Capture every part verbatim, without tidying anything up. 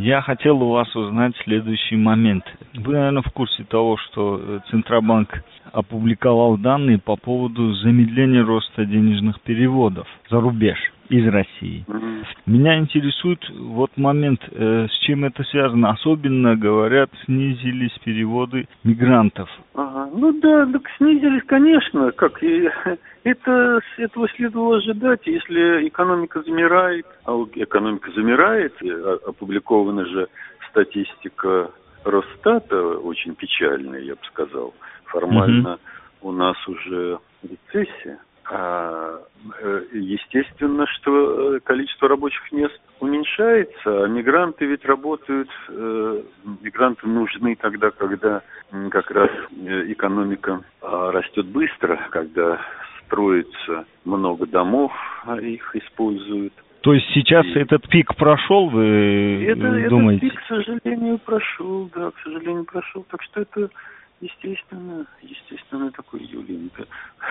Я хотел у вас узнать следующий момент. Вы, наверное, в курсе того, что Центробанк опубликовал данные по поводу замедления роста денежных переводов за рубеж из России. Mm-hmm. Меня интересует вот момент, э, с чем это связано. Особенно, говорят, снизились переводы мигрантов. Ага. Ну да, так снизились, конечно. Как и это, этого следовало ожидать, если экономика замирает. А экономика замирает, опубликована же статистика Росстата, очень печальная, я бы сказал. Формально mm-hmm. у нас уже рецессия. А, естественно, что количество рабочих мест уменьшается, а мигранты ведь работают, э, мигранты нужны тогда, когда как раз экономика растет быстро, когда строится много домов, а их используют. То есть сейчас и... этот пик прошел, вы это, думаете? Этот пик, к сожалению, прошел, да, к сожалению, прошел, так что это... Естественно, естественно, такой Юлинка.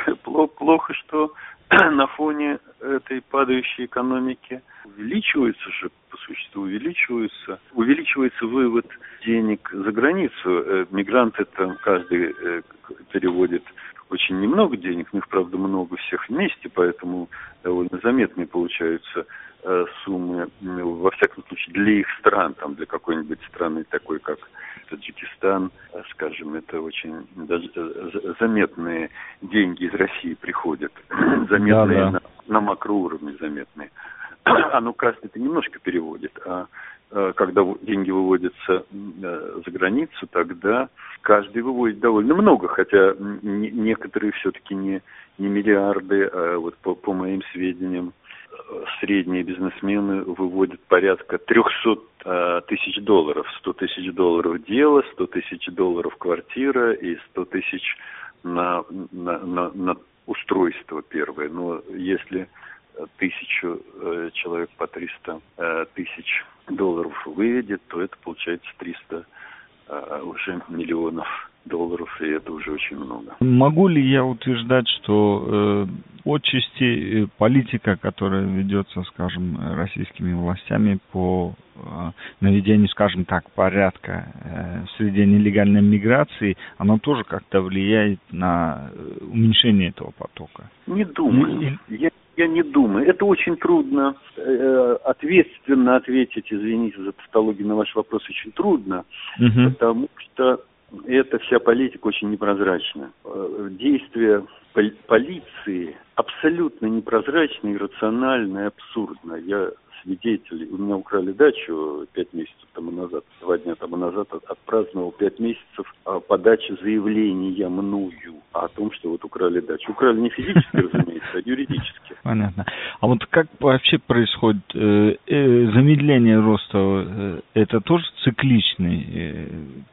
Плохо, что на фоне этой падающей экономики увеличивается же, по существу увеличивается, увеличивается вывод денег за границу. Мигранты там каждый переводит очень немного денег, но их, правда, много всех вместе, поэтому довольно заметные получаются суммы, во всяком случае, для их стран, там, для какой-нибудь страны такой, как Таджикистан, скажем, это очень даже заметные деньги из России приходят, заметные да, да. На, на макроуровне заметные. Оно каждый-то немножко переводит, а когда деньги выводятся за границу, тогда каждый выводит довольно много, хотя некоторые все-таки не, не миллиарды, а вот по, по моим сведениям, средние бизнесмены выводят порядка триста тысяч долларов. сто тысяч долларов дело, сто тысяч долларов квартира и сто тысяч на, на, на, на устройство первое. Но если тысячу э, человек по триста э, тысяч долларов выведет, то это получается триста э, уже миллионов долларов, и это уже очень много. Могу ли я утверждать, что э, отчасти политика, которая ведется, скажем, российскими властями по э, наведению, скажем так, порядка э, в среде нелегальной миграции, она тоже как-то влияет на уменьшение этого потока? Не думаю. И... Я, я не думаю. Это очень трудно э, ответственно ответить, извините за тавтологию, на ваш вопрос очень трудно, угу. потому что эта вся политика очень непрозрачна. Действия полиции абсолютно непрозрачны, иррациональны и абсурдны. Я свидетель, у меня украли дачу пять месяцев тому назад, два дня тому назад отпраздновал пять месяцев подачи заявления мною о том, что вот украли дачу. Украли не физически, разумеется, а юридически. Понятно. А вот как вообще происходит э, э, замедление роста? Э, это тоже цикличный? Э,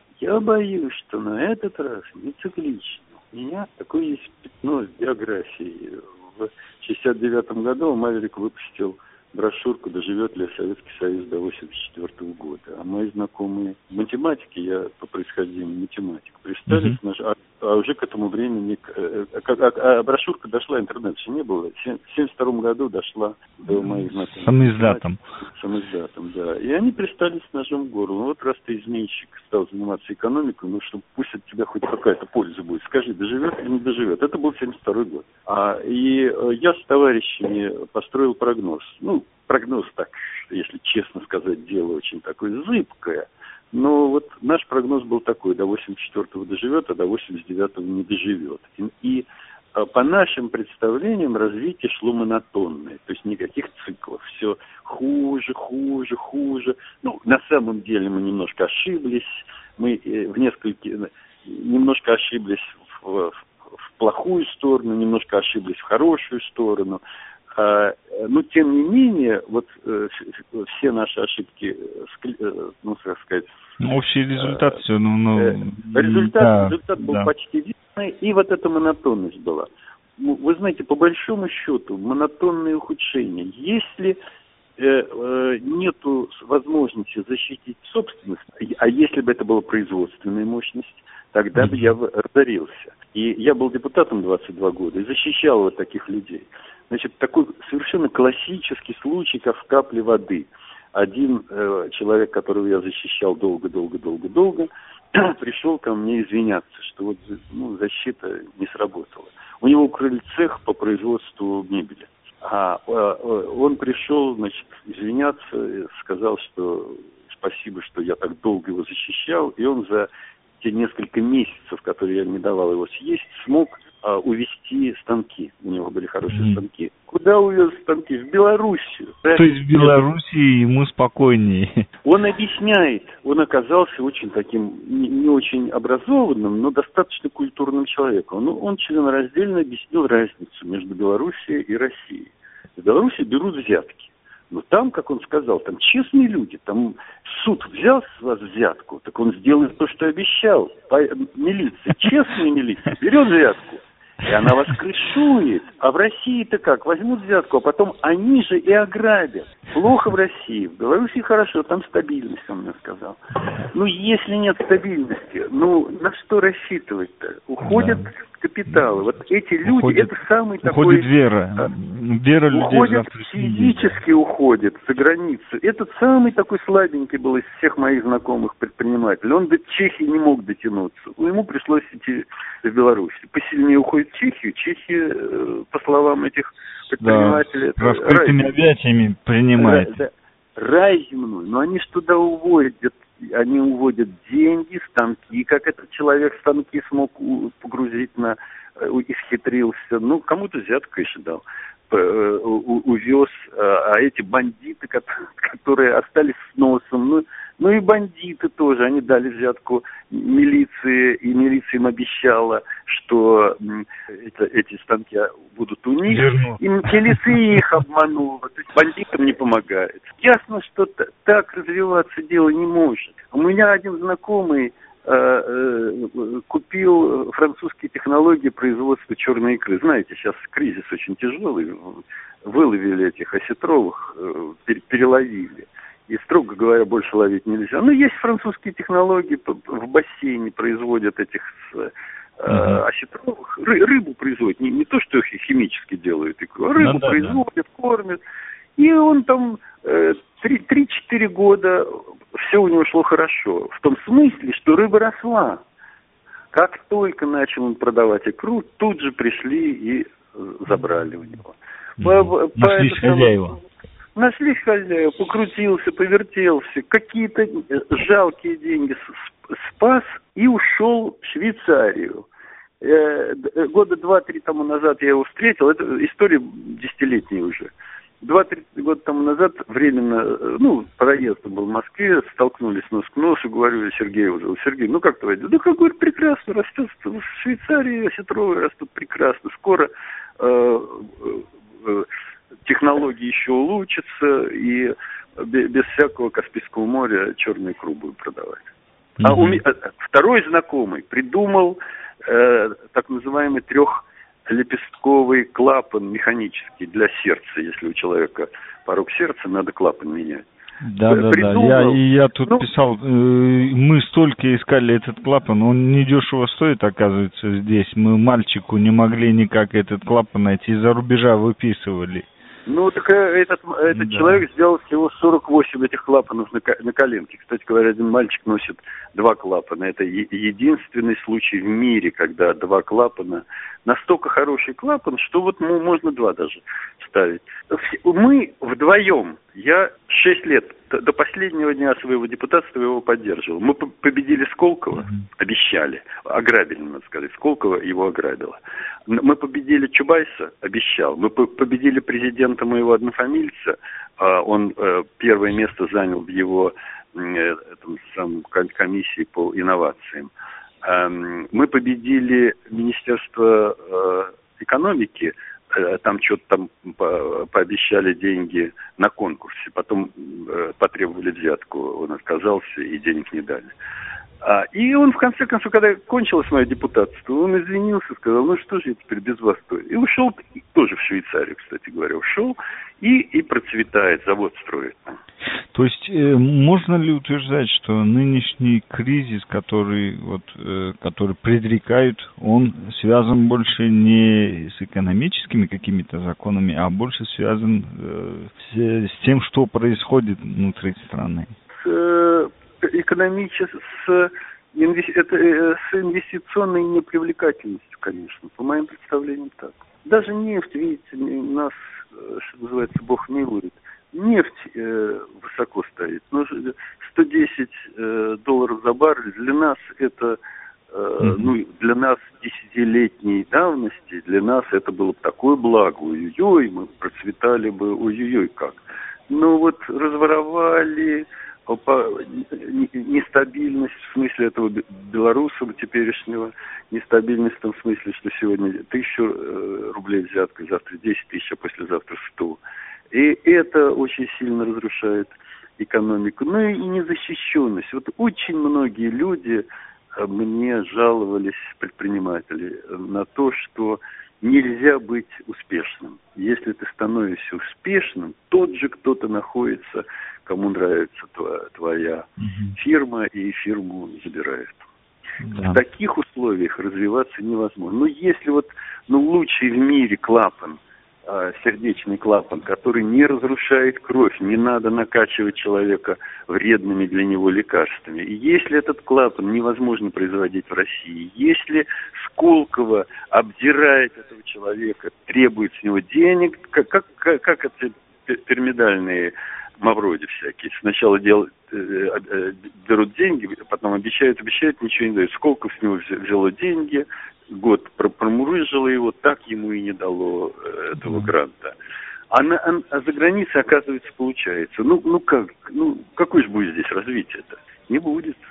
Я боюсь, что на этот раз не циклично. У меня такое есть пятно в биографии. В шестьдесят девятом году Маврик выпустил брошюрку «Доживет ли Советский Союз до восемьдесят четвёртого года». А мои знакомые математики, я по происхождению математик, пристали, uh-huh. а, а уже к этому времени, а, а, а брошюрка дошла, интернет еще не было, в семьдесят втором году дошла до моих знакомых. Самоиздатом. Самоиздатом, да. И они пристали с ножом в горло. Ну вот раз ты изменщик, стал заниматься экономикой, ну что пусть от тебя хоть какая-то польза будет. Скажи, доживет или не доживет. Это был семьдесят второй год. А, и я с товарищами построил прогноз. Ну, прогноз так, если честно сказать, дело очень такое зыбкое. Но вот наш прогноз был такой: до восемьдесят четвёртого доживет, а до восемьдесят девятого не доживет. И, и по нашим представлениям развитие шло монотонное, то есть никаких циклов. Все хуже, хуже, хуже. Ну, на самом деле мы немножко ошиблись. Мы в несколько, немножко ошиблись в, в плохую сторону, немножко ошиблись в хорошую сторону. Но, тем не менее, вот э, все наши ошибки, э, ну, как сказать... Общий результат э, все, ну... ну э, результат, да, результат был да. почти видный, и вот эта монотонность была. Вы знаете, по большому счету, монотонные ухудшения. Если э, э, нету возможности защитить собственность, а если бы это была производственная мощность, тогда бы я разорился. И я был депутатом двадцать два года и защищал вот таких людей. Значит, такой совершенно классический случай, как в капле воды. один э, человек, которого я защищал долго-долго-долго-долго, пришел ко мне извиняться, что вот ну, защита не сработала. У него украли цех по производству мебели. А э, он пришел, значит, извиняться, сказал, что спасибо, что я так долго его защищал, и он за те несколько месяцев, которые я не давал его съесть, смог а, увезти станки. У него были хорошие mm. станки. Куда увез станки? В Белоруссию. То есть в Белоруссии ему спокойнее. Он объясняет, он оказался очень таким, не, не очень образованным, но достаточно культурным человеком. Он, он членораздельно объяснил разницу между Белоруссией и Россией. В Беларуси берут взятки. Но там, как он сказал, там честные люди, там суд взял с вас взятку, так он сделает то, что обещал. Милиция, честная милиция, берет взятку, и она вас крышует. А в России-то как? Возьмут взятку, а потом они же и ограбят. Плохо в России, в Беларуси хорошо, там стабильность, он мне сказал. Ну, если нет стабильности, ну, на что рассчитывать-то? Уходят да. капиталы. Вот эти люди, уходит, это самый такой... Уходит вера. Вера людей. Уходит, физически уходит за границу. Этот самый такой слабенький был из всех моих знакомых предпринимателей. Он до Чехии не мог дотянуться. Ему пришлось идти в Беларусь. Посильнее уходит в Чехию. Чехия, по словам этих предпринимателей... Да, раскрытыми объятиями принимает. Да, да. Рай земной. Но они ж туда уводят. Они уводят деньги, станки, как этот человек станки смог погрузить на... исхитрился. Ну, кому-то взятку, конечно, дал. Увез. А эти бандиты, которые остались с носом, ну, ну и бандиты тоже, они дали взятку милиции, и милиция им обещала, что это, эти станки будут у них, Верну. И милиция их обманула, то есть бандитам не помогает. Ясно, что так развиваться дело не может. У меня один знакомый э, э, купил французские технологии производства черной икры. Знаете, сейчас кризис очень тяжелый, выловили этих осетровых, э, переловили. И, строго говоря, больше ловить нельзя. Но есть французские технологии, в бассейне производят этих э, uh-huh. осетровых. Ры, рыбу производят, не, не то, что их химически делают икру, а рыбу ну, да, производят, да. кормят. И он там э, три-четыре года, все у него шло хорошо. В том смысле, что рыба росла. Как только начал он продавать икру, тут же пришли и забрали у него. Uh-huh. По, Нашлись по хозяева. Нашлись хозяева, покрутился, повертелся, какие-то жалкие деньги спас и ушел в Швейцарию. Э, года два-три тому назад я его встретил, это история десятилетняя уже. Два-три года тому назад временно, ну, проездом был в Москве, столкнулись нос к носу, говорю, Сергей уже, Сергей, ну как твои дела? Да как, говорит, прекрасно, растет в Швейцарии, осетровые растут прекрасно, скоро... Э, э, технологии еще улучшатся, и без всякого Каспийского моря черную икру будут продавать. Mm-hmm. А у меня, второй знакомый придумал э, так называемый трехлепестковый клапан механический для сердца. Если у человека порог сердца, надо клапан менять. Да, да, придумал. да. Я, и я тут ну, писал, э, мы столько искали этот клапан, он недешево стоит, оказывается, здесь. Мы мальчику не могли никак этот клапан найти, из-за рубежа выписывали. Ну, так этот, этот да. человек сделал всего сорок восемь этих клапанов на, на коленке. Кстати говоря, один мальчик носит два клапана. Это е- единственный случай в мире, когда два клапана. Настолько хороший клапан, что вот ну, можно два даже ставить. Мы вдвоем, я шесть лет, до последнего дня своего депутатства его поддерживал. Мы победили Сколково, mm-hmm. обещали, ограбили, надо сказать, Сколково его ограбило. Мы победили Чубайса, обещал. Мы победили президента моего однофамильца, он первое место занял в его этом, самом, комиссии по инновациям. Мы победили Министерство экономики, там что-то там пообещали деньги на конкурсе, потом потребовали взятку, он отказался и денег не дали. А, и он, в конце концов, когда кончилось мое депутатство, он извинился, сказал, ну что же я теперь без вас стою. И ушел, тоже в Швейцарию, кстати говоря, ушел, и, и процветает, завод строит. То есть э, можно ли утверждать, что нынешний кризис, который, вот, э, который предрекают, он связан больше не с экономическими какими-то законами, а больше связан э, с, с тем, что происходит внутри страны? С экономической, с, инвес... это, с инвестиционной непривлекательностью, конечно, по моим представлениям так. Даже нефть, видите, нас, что называется, Бог милует. Нефть э, высоко стоит. Но сто десять э, долларов за баррель для нас это, э, mm-hmm. ну, для нас десятилетней давности, для нас это было бы такое благо. Ой-ой-ой, мы процветали бы, ой-ой-ой, как. Но вот разворовали, нестабильность в смысле этого белоруса теперешнего, нестабильность в том смысле, что сегодня тысячу рублей взятка, завтра десять тысяч, а послезавтра сто. И это очень сильно разрушает экономику. Ну и незащищенность. Вот очень многие люди мне жаловались, предприниматели, на то, что нельзя быть успешным. Если ты становишься успешным, тот же кто-то находится, кому нравится твоя, твоя угу. фирма, и фирму забирают. Да. В таких условиях развиваться невозможно. Но если вот ну, лучший в мире клапан, сердечный клапан, который не разрушает кровь, не надо накачивать человека вредными для него лекарствами. И если этот клапан невозможно производить в России, если Сколково обдирает этого человека, требует с него денег, как, как, как это пирамидальные мавроди всякие. Сначала делают, э, э, берут деньги, потом обещают, обещают, ничего не дают. Сколково с него взяло деньги, год промурыжило его, так ему и не дало э, этого гранта. А, на, а, а за границей, оказывается, получается. Ну, ну как, ну какое же будет здесь развитие-то? Не будет.